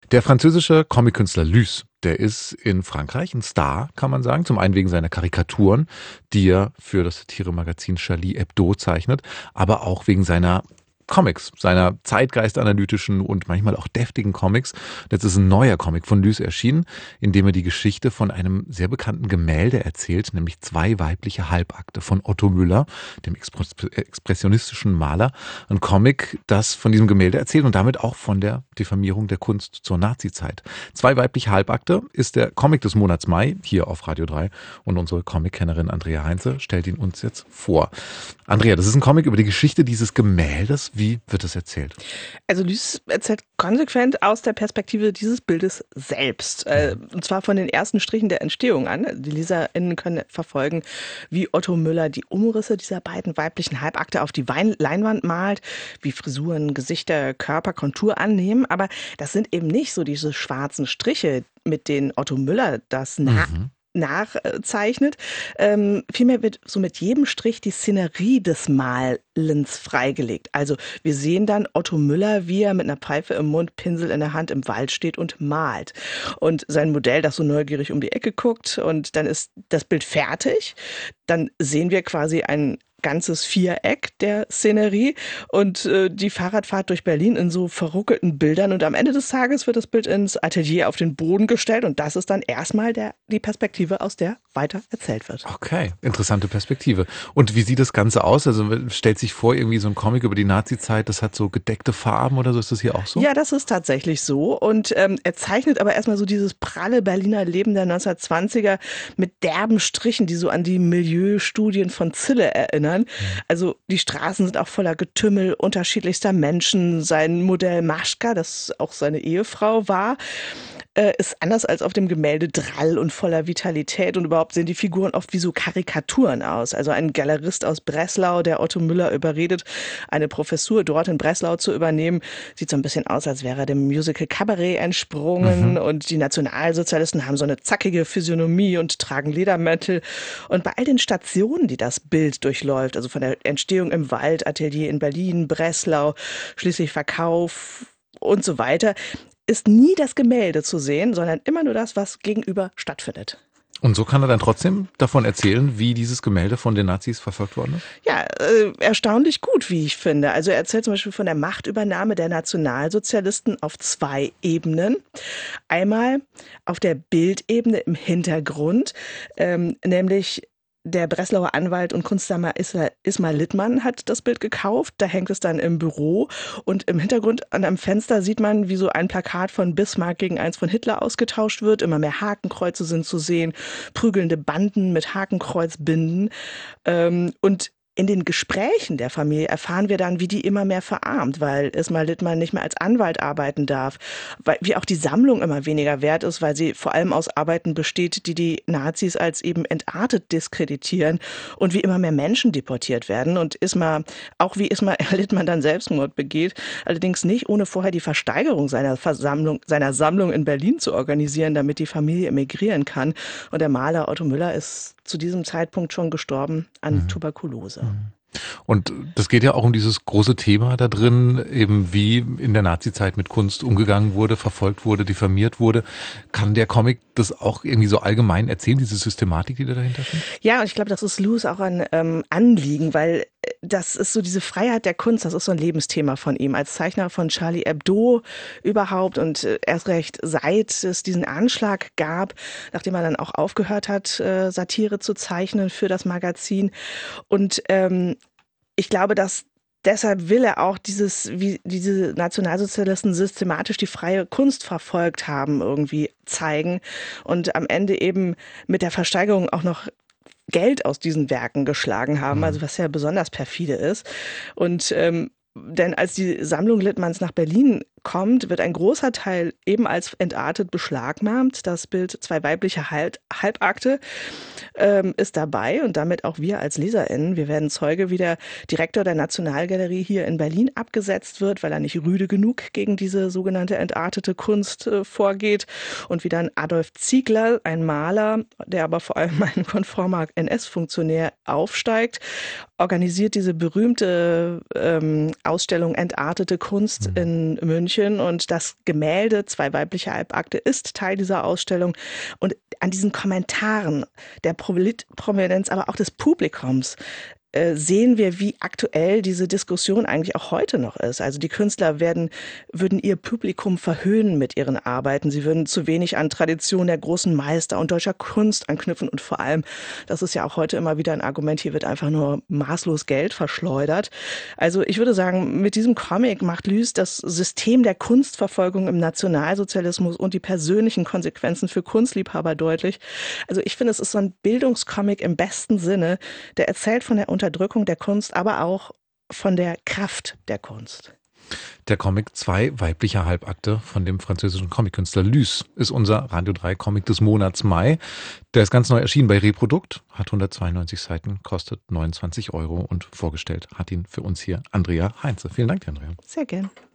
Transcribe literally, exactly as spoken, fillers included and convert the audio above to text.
Der französische Comic-Künstler Lys, der ist in Frankreich ein Star, kann man sagen. Zum einen wegen seiner Karikaturen, die er für das Satiremagazin Charlie Hebdo zeichnet, aber auch wegen seiner Comics, seiner zeitgeistanalytischen und manchmal auch deftigen Comics. Jetzt ist ein neuer Comic von Lys erschienen, in dem er die Geschichte von einem sehr bekannten Gemälde erzählt, nämlich Zwei weibliche Halbakte von Otto Müller, dem expressionistischen Maler. Ein Comic, das von diesem Gemälde erzählt und damit auch von der Diffamierung der Kunst zur Nazizeit. Zwei weibliche Halbakte ist der Comic des Monats Mai hier auf Radio drei und unsere Comic-Kennerin Andrea Heinze stellt ihn uns jetzt vor. Andrea, das ist ein Comic über die Geschichte dieses Gemäldes. Wie wird das erzählt? Also Lys erzählt konsequent aus der Perspektive dieses Bildes selbst. Äh, und zwar von den ersten Strichen der Entstehung an. Die LeserInnen können verfolgen, wie Otto Müller die Umrisse dieser beiden weiblichen Halbakte auf die Wein- Leinwand malt, wie Frisuren, Gesichter, Körper, Kontur annehmen. Aber das sind eben nicht so diese schwarzen Striche, mit denen Otto Müller das na- Mhm. nachzeichnet. Ähm, vielmehr wird so mit jedem Strich die Szenerie des Malens freigelegt. Also wir sehen dann Otto Müller, wie er mit einer Pfeife im Mund, Pinsel in der Hand im Wald steht und malt. Und sein Modell, das so neugierig um die Ecke guckt, und dann ist das Bild fertig. Dann sehen wir quasi ein ganzes Viereck der Szenerie und äh, die Fahrradfahrt durch Berlin in so verruckelten Bildern, und am Ende des Tages wird das Bild ins Atelier auf den Boden gestellt und das ist dann erstmal der, die Perspektive, aus der weiter erzählt wird. Okay, interessante Perspektive. Und wie sieht das Ganze aus? Also stellt sich vor, irgendwie so ein Comic über die Nazizeit, das hat so gedeckte Farben oder so, ist das hier auch so? Ja, das ist tatsächlich so, und ähm, er zeichnet aber erstmal so dieses pralle Berliner Leben der neunzehnhundertzwanziger mit derben Strichen, die so an die Milieustudien von Zille erinnern. Also die Straßen sind auch voller Getümmel unterschiedlichster Menschen. Sein Modell Maschka, das auch seine Ehefrau war, äh, ist anders als auf dem Gemälde drall und voller Vitalität, und überhaupt sehen die Figuren oft wie so Karikaturen aus. Also ein Galerist aus Breslau, der Otto Müller überredet, eine Professur dort in Breslau zu übernehmen, sieht so ein bisschen aus, als wäre er dem Musical Cabaret entsprungen. Mhm. Und die Nationalsozialisten haben so eine zackige Physiognomie und tragen Ledermäntel. Und bei all den Stationen, die das Bild durchläuft, also von der Entstehung im Wald, Atelier in Berlin, Breslau, schließlich Verkauf und so weiter, ist nie das Gemälde zu sehen, sondern immer nur das, was gegenüber stattfindet. Und so kann er dann trotzdem davon erzählen, wie dieses Gemälde von den Nazis verfolgt worden ist? Ja, äh, erstaunlich gut, wie ich finde. Also er erzählt zum Beispiel von der Machtübernahme der Nationalsozialisten auf zwei Ebenen. Einmal auf der Bildebene im Hintergrund, ähm, nämlich der Breslauer Anwalt und Kunstsammler Ismar Littmann hat das Bild gekauft. Da hängt es dann im Büro und im Hintergrund an einem Fenster sieht man, wie so ein Plakat von Bismarck gegen eins von Hitler ausgetauscht wird. Immer mehr Hakenkreuze sind zu sehen, prügelnde Banden mit Hakenkreuzbinden. Und in den Gesprächen der Familie erfahren wir dann, wie die immer mehr verarmt, weil Ismar Littmann nicht mehr als Anwalt arbeiten darf, weil, wie auch die Sammlung immer weniger wert ist, weil sie vor allem aus Arbeiten besteht, die die Nazis als eben entartet diskreditieren, und wie immer mehr Menschen deportiert werden und Ismar, auch wie Ismar Littmann dann Selbstmord begeht, allerdings nicht ohne vorher die Versteigerung seiner Versammlung, seiner Sammlung in Berlin zu organisieren, damit die Familie emigrieren kann. Und der Maler Otto Müller ist zu diesem Zeitpunkt schon gestorben an mhm. Tuberkulose. Und das geht ja auch um dieses große Thema da drin, eben wie in der Nazizeit mit Kunst umgegangen wurde, verfolgt wurde, diffamiert wurde. Kann der Comic das auch irgendwie so allgemein erzählen, diese Systematik, die da dahinter steht? Ja, und ich glaube, das ist Lys auch ein ähm, Anliegen, weil das ist so diese Freiheit der Kunst, das ist so ein Lebensthema von ihm, als Zeichner von Charlie Hebdo überhaupt, und äh, erst recht seit es diesen Anschlag gab, nachdem er dann auch aufgehört hat, äh, Satire zu zeichnen für das Magazin. Und ähm, ich glaube, dass deshalb will er auch dieses, wie diese Nationalsozialisten systematisch die freie Kunst verfolgt haben, irgendwie zeigen und am Ende eben mit der Versteigerung auch noch Geld aus diesen Werken geschlagen haben, also was ja besonders perfide ist. Und ähm, denn als die Sammlung Littmanns nach Berlin kommt, wird ein großer Teil eben als entartet beschlagnahmt. Das Bild Zwei weibliche Halb- Halbakte ähm, ist dabei und damit auch wir als LeserInnen. Wir werden Zeuge, wie der Direktor der Nationalgalerie hier in Berlin abgesetzt wird, weil er nicht rüde genug gegen diese sogenannte entartete Kunst äh, vorgeht, und wie dann Adolf Ziegler, ein Maler, der aber vor allem ein konformer N S-Funktionär, aufsteigt, organisiert diese berühmte ähm, Ausstellung Entartete Kunst in München. München und das Gemälde Zwei weibliche Halbakte ist Teil dieser Ausstellung. Und an diesen Kommentaren der Prominenz, aber auch des Publikums, äh, sehen wir, wie aktuell diese Diskussion eigentlich auch heute noch ist. Also die Künstler werden, würden ihr Publikum verhöhnen mit ihren Arbeiten. Sie würden zu wenig an Tradition der großen Meister und deutscher Kunst anknüpfen. Und vor allem, das ist ja auch heute immer wieder ein Argument, hier wird einfach nur maßlos Geld verschleudert. Also ich würde sagen, mit diesem Comic macht Lys das System der Kunstverfolgung im Nationalsozialismus und die persönlichen Konsequenzen für Kunstliebhaber deutlich. Also ich finde, es ist so ein Bildungscomic im besten Sinne, der erzählt von der Unterdrückung der Kunst, aber auch von der Kraft der Kunst. Der Comic Zwei weibliche Halbakte von dem französischen Comickünstler Lys ist unser Radio drei Comic des Monats Mai. Der ist ganz neu erschienen bei Reprodukt, hat hundertzweiundneunzig Seiten, kostet neunundzwanzig Euro und vorgestellt hat ihn für uns hier Andrea Heinze. Vielen Dank, Andrea. Sehr gern.